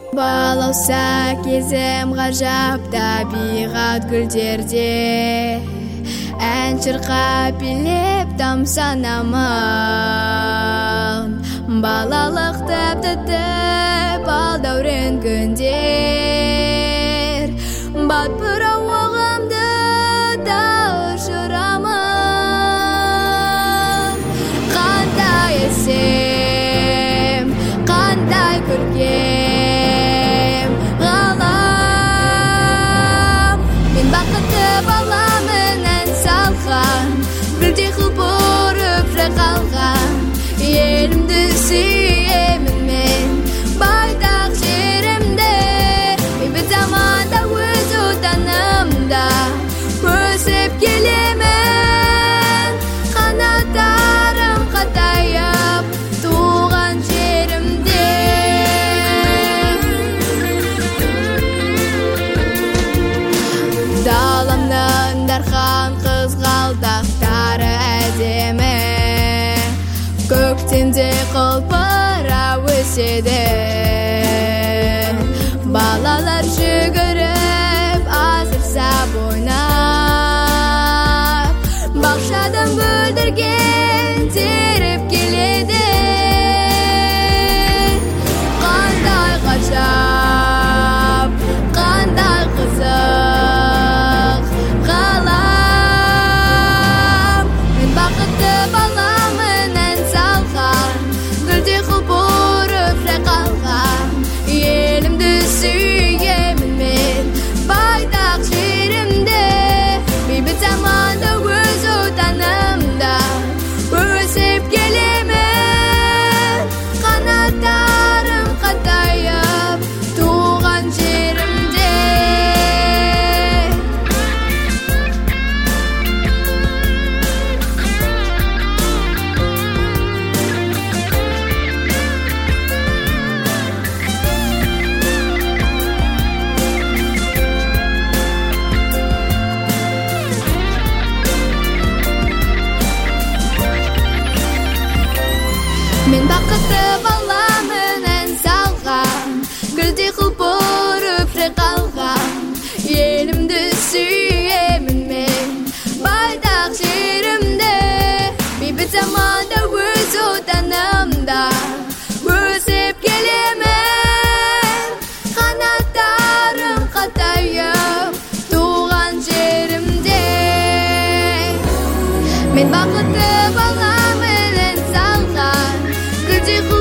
Балауса кезім ғажап табиғат гүлдерде, ән шырқап билеп тамсанамын. Балалықты тәтті бал дәурен күндер, батпырауығымды да ұшырамын. Қандай әсем, қандай көркем ғалам. Мен бақытты баламын, ән салған, гүлдей құлпырып жайқалған. Елімді сүйемін мен байтақ жерімде, бейбіт заманда өз отанымда өсіп келемін. Қанаттарым қатайып туған жерімде. Даламның дархан қызғалдақтары әдемі, көктемде құлпырап өседі. Балалар жүгіріп асырса ойнап, бақшадан бүлдірген теріп келеді. Қандай ғажап, қандай қызық ғалам. Мен бақытты баламын, ән салған, гүлдей құлпырып жайқалған. Елімді сүйемін мен байтақ жерімде, бейбіт заманда өз отанымда өсіп келемін. Қанаттарым қатайып туған жерімде. Мен бақытты баламын, ән салған, гүлдей құлпырып жайқалған. Елімді сүйемін мен байтақ жерімде, бейбіт заманда өз отанымда өсіп келемін. Қанаттарым қатайып туған жерімде. Мен бақытты баламын, ән салған, гүлдей